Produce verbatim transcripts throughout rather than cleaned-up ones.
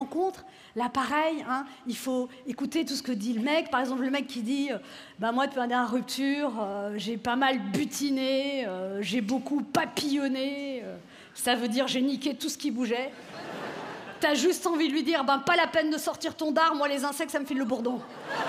rencontre, là pareil, hein, il faut écouter tout ce que dit le mec. Par exemple, le mec qui dit euh, bah moi depuis ma dernière rupture, euh, j'ai pas mal butiné, euh, j'ai beaucoup papillonné, euh, ça veut dire j'ai niqué tout ce qui bougeait. T'as juste envie de lui dire ben pas la peine de sortir ton dard, moi les insectes ça me file le bourdon.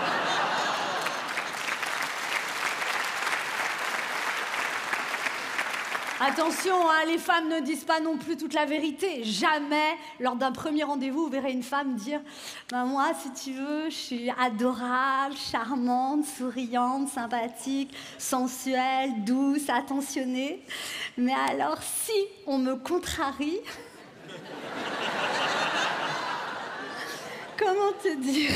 Attention, hein, les femmes ne disent pas non plus toute la vérité. Jamais, lors d'un premier rendez-vous, vous verrez une femme dire ben moi, si tu veux, je suis adorable, charmante, souriante, sympathique, sensuelle, douce, attentionnée. Mais alors, si on me contrarie... Comment te dire?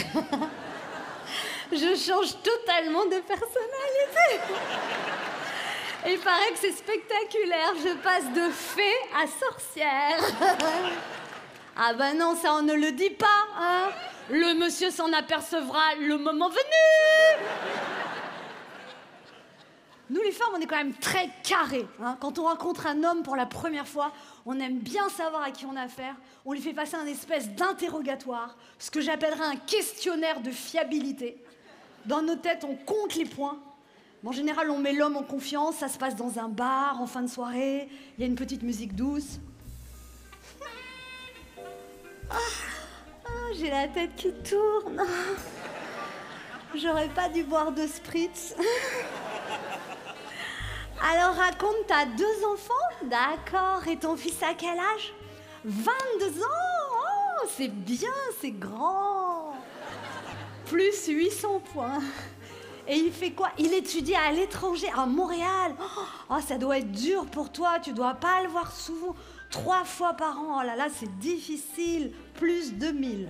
Je change totalement de personnalité. Il paraît que c'est spectaculaire, je passe de fée à sorcière. Ah ben non, ça on ne le dit pas, hein. Le monsieur s'en apercevra le moment venu. Nous les femmes, on est quand même très carrés, hein. Quand on rencontre un homme pour la première fois, on aime bien savoir à qui on a affaire. On lui fait passer un espèce d'interrogatoire, ce que j'appellerais un questionnaire de fiabilité. Dans nos têtes, on compte les points. En général, on met l'homme en confiance, ça se passe dans un bar, en fin de soirée, il y a une petite musique douce. Ah, ah, j'ai la tête qui tourne. J'aurais pas dû boire de spritz. Alors raconte, t'as deux enfants? D'accord, et ton fils à quel âge? vingt-deux ans. Oh, c'est bien, c'est grand. Plus huit cents points. Et il fait quoi? Il étudie à l'étranger, à Montréal. Oh, ça doit être dur pour toi, tu dois pas le voir souvent. Trois fois par an, oh là là, c'est difficile. Plus deux mille.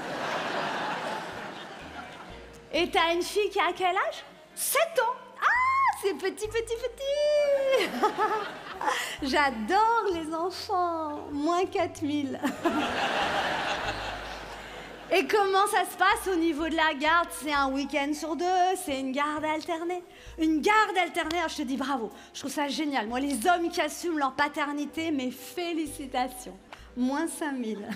Et t'as une fille qui a quel âge? sept ans. Ah, c'est petit, petit, petit. J'adore les enfants. Moins quatre mille. Et comment ça se passe au niveau de la garde? C'est un week-end sur deux, c'est une garde alternée. Une garde alternée, alors je te dis bravo. Je trouve ça génial. Moi, les hommes qui assument leur paternité, mes félicitations. Moins cinq mille.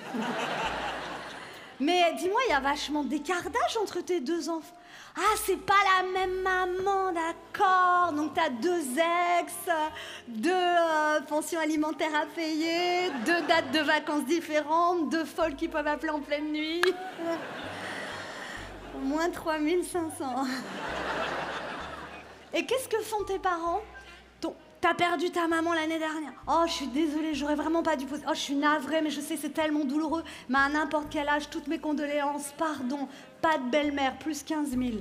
Mais dis-moi, il y a vachement d'écart d'âge entre tes deux enfants. Ah, c'est pas la même maman, d'accord. Donc t'as deux ex, deux euh, pensions alimentaires à payer, deux dates de vacances différentes, deux folles qui peuvent appeler en pleine nuit. Moins trois mille cinq cents. Et qu'est-ce que font tes parents? Ton... T'as perdu ta maman l'année dernière. Oh, je suis désolée, j'aurais vraiment pas dû poser. Oh, je suis navrée, mais je sais, c'est tellement douloureux. Mais à n'importe quel âge, toutes mes condoléances, pardon. Pas de belle-mère, plus quinze mille.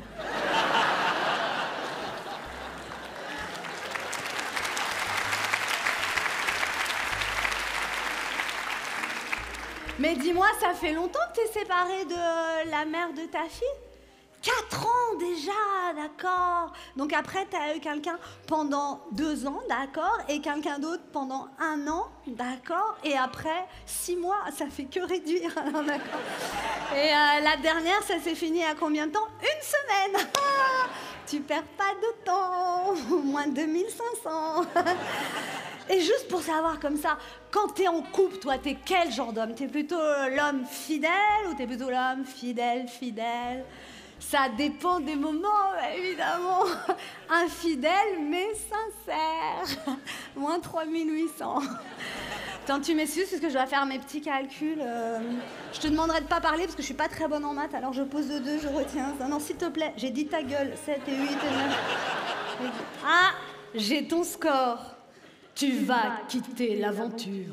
Mais dis-moi, ça fait longtemps que t'es séparée de la mère de ta fille? Quatre ans déjà, d'accord. Donc après, t'as eu quelqu'un pendant deux ans, d'accord, et quelqu'un d'autre pendant un an, d'accord, et après, six mois, ça fait que réduire, alors d'accord. Et euh, la dernière, ça s'est fini à combien de temps? Une semaine. Ah, tu perds pas de temps, moins deux mille cinq cents. Et juste pour savoir comme ça, quand t'es en couple, toi, t'es quel genre d'homme? T'es plutôt l'homme fidèle ou t'es plutôt l'homme fidèle, fidèle? Ça dépend des moments, évidemment. Infidèle, mais sincère. Moins trois mille huit cents. Attends, tu m'excuses parce que je dois faire mes petits calculs. Euh... Je te demanderai de pas parler parce que je suis pas très bonne en maths, alors je pose de deux, je retiens. Non, non, s'il te plaît, j'ai dit ta gueule. sept et huit et neuf. Ah, j'ai ton score. Tu vas quitter l'aventure.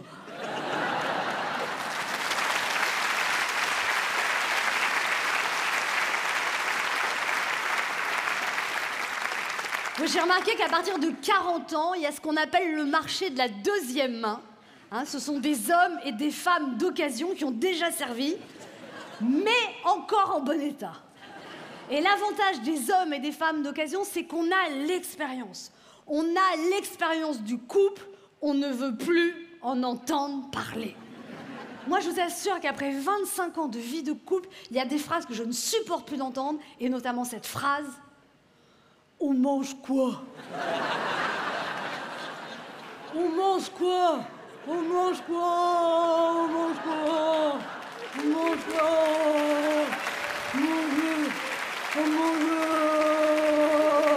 J'ai remarqué qu'à partir de quarante ans, il y a ce qu'on appelle le marché de la deuxième main. Hein, ce sont des hommes et des femmes d'occasion qui ont déjà servi, mais encore en bon état. Et l'avantage des hommes et des femmes d'occasion, c'est qu'on a l'expérience. On a l'expérience du couple, on ne veut plus en entendre parler. Moi, je vous assure qu'après vingt-cinq ans de vie de couple, il y a des phrases que je ne supporte plus d'entendre, et notamment cette phrase: on mange quoi? On mange quoi? On mange quoi? On mange quoi? Mon Dieu. Mon Dieu. Oh mon Dieu.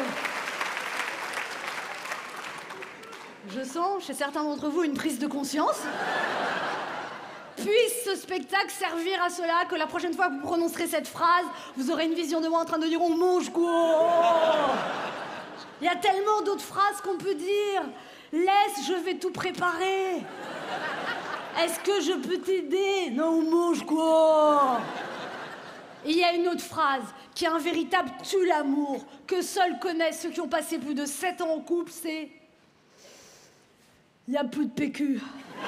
Je sens chez certains d'entre vous une prise de conscience. Puisse ce spectacle servir à cela, que la prochaine fois que vous prononcerez cette phrase, vous aurez une vision de moi en train de dire « on mange quoi ?» Il y a tellement d'autres phrases qu'on peut dire. « Laisse, je vais tout préparer. » Est-ce que je peux t'aider? Non, on mange quoi? Et il y a une autre phrase qui est un véritable tue-l'amour, que seuls connaissent ceux qui ont passé plus de sept ans en couple, c'est « il n'y a plus de P Q ».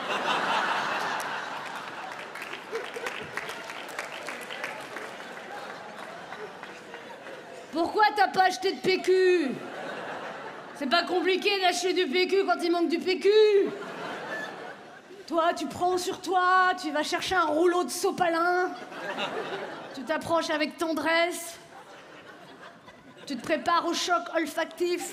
Pourquoi t'as pas acheté de P Q? C'est pas compliqué d'acheter du P Q quand il manque du P Q. Toi, tu prends sur toi, tu vas chercher un rouleau de sopalin, tu t'approches avec tendresse, tu te prépares au choc olfactif,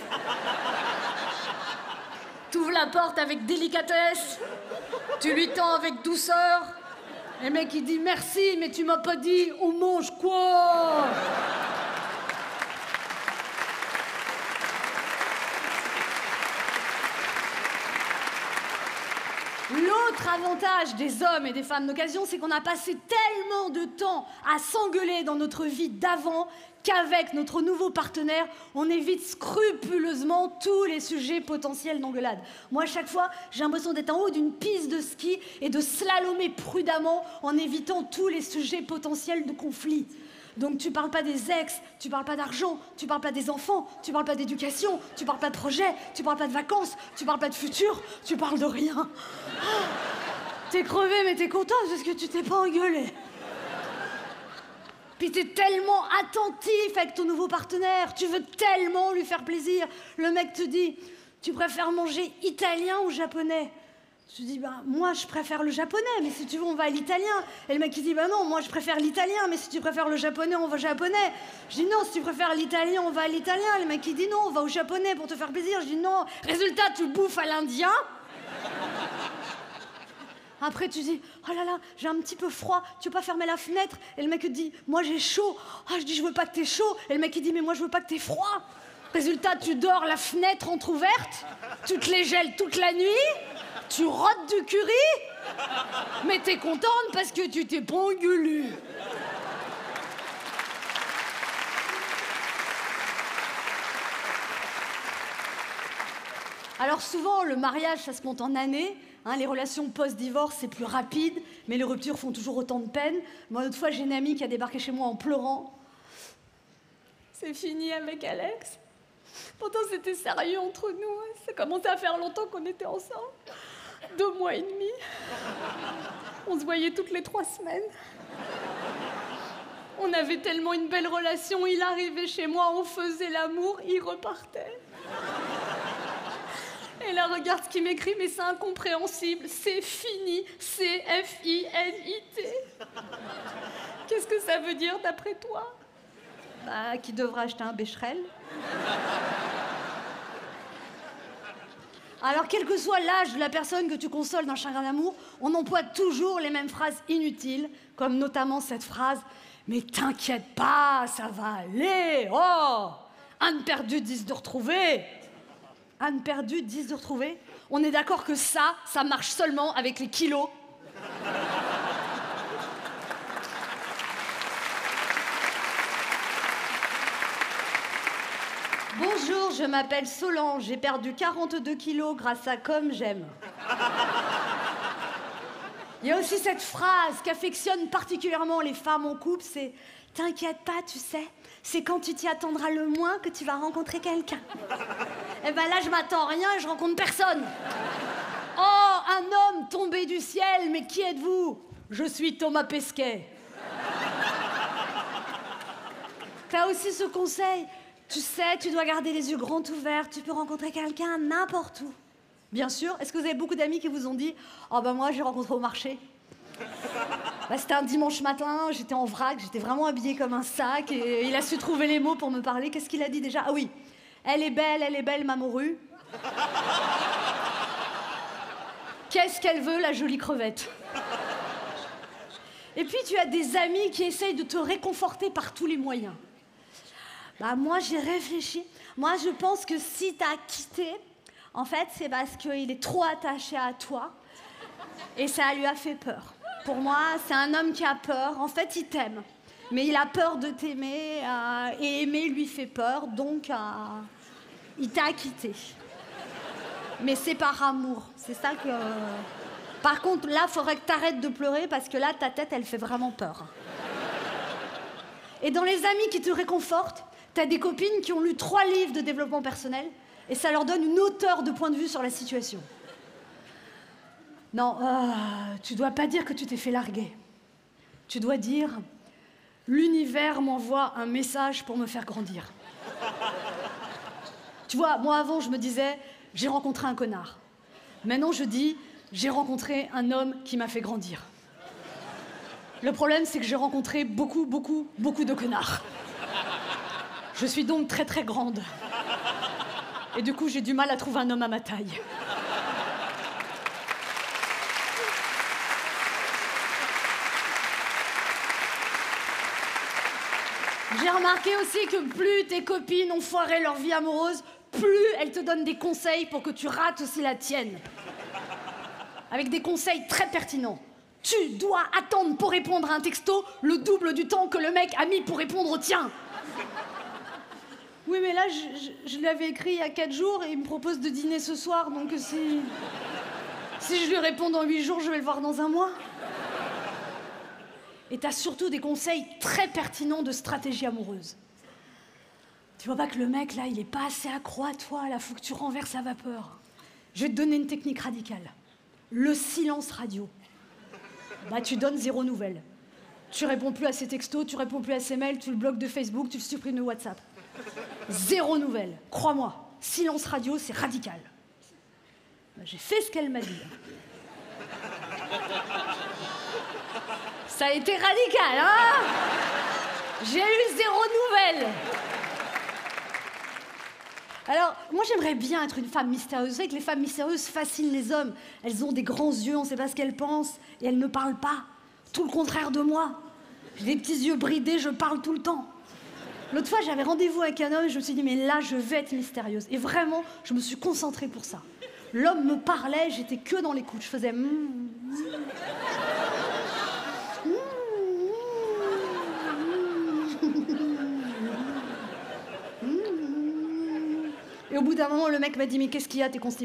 tu ouvres la porte avec délicatesse, tu lui tends avec douceur, et le mec il dit merci, mais tu m'as pas dit on mange quoi? L'autre avantage des hommes et des femmes d'occasion, c'est qu'on a passé tellement de temps à s'engueuler dans notre vie d'avant qu'avec notre nouveau partenaire, on évite scrupuleusement tous les sujets potentiels d'engueulade. Moi, à chaque fois, j'ai l'impression d'être en haut d'une piste de ski et de slalomer prudemment en évitant tous les sujets potentiels de conflit. Donc tu parles pas des ex, tu parles pas d'argent, tu parles pas des enfants, tu parles pas d'éducation, tu parles pas de projet, tu parles pas de vacances, tu parles pas de futur, tu parles de rien. Oh, t'es crevé mais t'es content parce que tu t'es pas engueulé. Puis t'es tellement attentif avec ton nouveau partenaire, tu veux tellement lui faire plaisir. Le mec te dit, tu préfères manger italien ou japonais? Je dis, bah, moi, je préfère le japonais, mais si tu veux, on va à l'italien. Et le mec, il dit, bah non, moi, je préfère l'italien, mais si tu préfères le japonais, on va au japonais. Je dis, non, si tu préfères l'italien, on va à l'italien. Le mec, il dit, non, on va au japonais pour te faire plaisir. Je dis, non. Résultat, tu bouffes à l'indien. Après, tu dis, oh là là, j'ai un petit peu froid, tu veux pas fermer la fenêtre? Et le mec te dit, moi, j'ai chaud. Ah, je dis, je veux pas que t'aies chaud. Et le mec, il dit, mais moi, je veux pas que t'aies froid. Résultat, tu dors la fenêtre entrouverte, tu te les gèles toute la nuit. Tu rôtes du curry, mais t'es contente parce que tu t'es pas engueulée. Alors souvent, le mariage, ça se compte en années. Hein, les relations post-divorce, c'est plus rapide, mais les ruptures font toujours autant de peine. Moi, l'autre fois, j'ai une amie qui a débarqué chez moi en pleurant. C'est fini avec Alex. Pourtant, c'était sérieux entre nous. Ça commençait à faire longtemps qu'on était ensemble. Deux mois et demi. On se voyait toutes les trois semaines. On avait tellement une belle relation, il arrivait chez moi, on faisait l'amour, il repartait. Et là, regarde ce qu'il m'écrit, mais c'est incompréhensible. C'est fini, C F I N I T. Qu'est-ce que ça veut dire d'après toi? Bah, qui devra acheter un Becherel. Alors, quel que soit l'âge de la personne que tu consoles d'un chagrin d'amour, on emploie toujours les mêmes phrases inutiles, comme notamment cette phrase « Mais t'inquiète pas, ça va aller, oh, Anne perdue, dix de retrouver !» Anne perdue, dix de retrouver. On est d'accord que ça, ça marche seulement avec les kilos. Bonjour, je m'appelle Solange, j'ai perdu quarante-deux kilos grâce à Comme j'aime. Il y a aussi cette phrase qu'affectionnent particulièrement les femmes en couple, c'est « T'inquiète pas, tu sais, c'est quand tu t'y attendras le moins que tu vas rencontrer quelqu'un. » Eh ben là, je m'attends à rien et je rencontre personne. Oh, un homme tombé du ciel, mais qui êtes-vous? Je suis Thomas Pesquet. T'as aussi ce conseil. Tu sais, tu dois garder les yeux grands ouverts, tu peux rencontrer quelqu'un n'importe où. Bien sûr. Est-ce que vous avez beaucoup d'amis qui vous ont dit « Oh ben moi, j'ai rencontré au marché. » Bah, c'était un dimanche matin, j'étais en vrac, j'étais vraiment habillée comme un sac et il a su trouver les mots pour me parler. Qu'est-ce qu'il a dit déjà? Ah oui, elle est belle, elle est belle, ma morue. Qu'est-ce qu'elle veut, la jolie crevette? Et puis tu as des amis qui essayent de te réconforter par tous les moyens. Bah moi j'ai réfléchi. Moi je pense que si t'as quitté, en fait c'est parce qu'il est trop attaché à toi et ça lui a fait peur. Pour moi c'est un homme qui a peur. En fait il t'aime, mais il a peur de t'aimer euh, et aimer lui fait peur, donc euh, il t'a quitté. Mais c'est par amour, c'est ça que... Par contre, là, il faudrait que tu arrêtes de pleurer parce que là, ta tête, elle fait vraiment peur. Et dans les amis qui te réconfortent, tu as des copines qui ont lu trois livres de développement personnel et ça leur donne une hauteur de point de vue sur la situation. Non, euh, tu dois pas dire que tu t'es fait larguer. Tu dois dire « L'univers m'envoie un message pour me faire grandir. » Tu vois, moi avant, je me disais « J'ai rencontré un connard. » Maintenant, je dis « J'ai rencontré un homme qui m'a fait grandir. » Le problème, c'est que j'ai rencontré beaucoup, beaucoup, beaucoup de connards. Je suis donc très, très grande. Et du coup, j'ai du mal à trouver un homme à ma taille. J'ai remarqué aussi que plus tes copines ont foiré leur vie amoureuse, plus elles te donnent des conseils pour que tu rates aussi la tienne. Avec des conseils très pertinents. Tu dois attendre pour répondre à un texto le double du temps que le mec a mis pour répondre au tien. Oui, mais là, je, je, je l'avais écrit il y a quatre jours et il me propose de dîner ce soir, donc si... Si je lui réponds dans huit jours, je vais le voir dans un mois. Et t'as surtout des conseils très pertinents de stratégie amoureuse. Tu vois pas que le mec, là, il est pas assez accro à toi, là, faut que tu renverses sa vapeur. Je vais te donner une technique radicale. Le silence radio. Bah, tu donnes zéro nouvelle. Tu réponds plus à ses textos, tu réponds plus à ses mails, tu le bloques de Facebook, tu le supprimes de WhatsApp. Zéro nouvelle. Crois-moi, silence radio, c'est radical. Bah, j'ai fait ce qu'elle m'a dit. Ça a été radical, hein? J'ai eu zéro nouvelle. Alors, moi, j'aimerais bien être une femme mystérieuse. Vous savez que les femmes mystérieuses fascinent les hommes. Elles ont des grands yeux, on ne sait pas ce qu'elles pensent, et elles ne parlent pas. Tout le contraire de moi. J'ai des petits yeux bridés, je parle tout le temps. L'autre fois, j'avais rendez-vous avec un homme, et je me suis dit, mais là, je vais être mystérieuse. Et vraiment, je me suis concentrée pour ça. L'homme me parlait, j'étais que dans l'écoute. Je faisais... Mm, mm. Et au bout d'un moment, le mec m'a dit « Mais qu'est-ce qu'il y a, t'es constipé ?»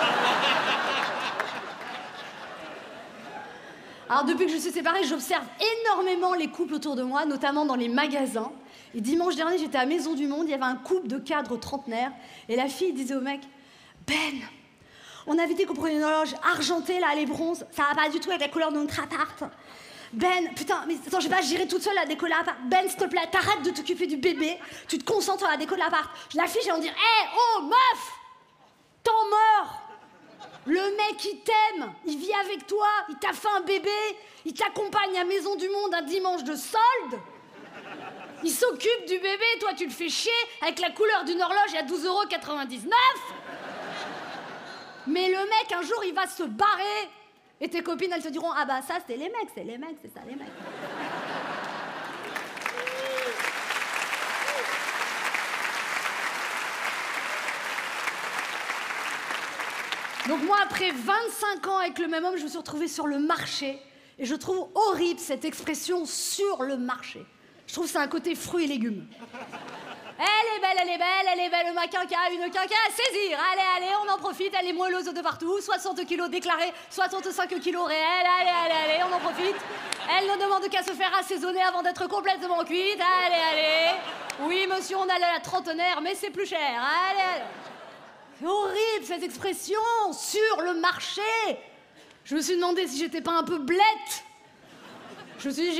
Alors, depuis que je suis séparée, j'observe énormément les couples autour de moi, notamment dans les magasins. Et dimanche dernier, j'étais à Maison du Monde, il y avait un couple de cadres trentenaires. Et la fille disait au mec « Ben, on avait dit qu'on prenait une horloge argentée, là, elle est bronze. Ça va pas du tout avec la couleur de notre appart. Ben, putain, mais attends, je vais pas gérer toute seule la déco de l'appart. Ben, s'il te plaît, t'arrêtes de t'occuper du bébé. Tu te concentres sur la déco de l'appart. La fille, j'allais en dire, hé, hey, oh, meuf, t'en meurs. Le mec, il t'aime, il vit avec toi, il t'a fait un bébé, il t'accompagne à Maison du Monde un dimanche de solde. Il s'occupe du bébé, toi, tu le fais chier avec la couleur d'une horloge à douze euros quatre-vingt-dix-neuf. Mais le mec, un jour, il va se barrer. Et tes copines, elles te diront « Ah bah ça, c'est les mecs, c'est les mecs, c'est ça, les mecs. » Donc moi, après vingt-cinq ans avec le même homme, je me suis retrouvée sur le marché. Et je trouve horrible cette expression « sur le marché ». Je trouve que c'est un côté fruits et légumes. Elle est belle, elle est belle, elle est belle, ma quinca, une quinca à saisir. Allez, allez, on en profite, elle est moelleuse de partout. soixante kilos déclarés, soixante-cinq kilos réels. Allez, allez, allez, on en profite. Elle ne demande qu'à se faire assaisonner avant d'être complètement cuite. Allez, allez. Oui, monsieur, on a la trentenaire, mais c'est plus cher. Allez, allez. C'est horrible, cette expression, sur le marché. Je me suis demandé si j'étais pas un peu blette. Je me suis dit,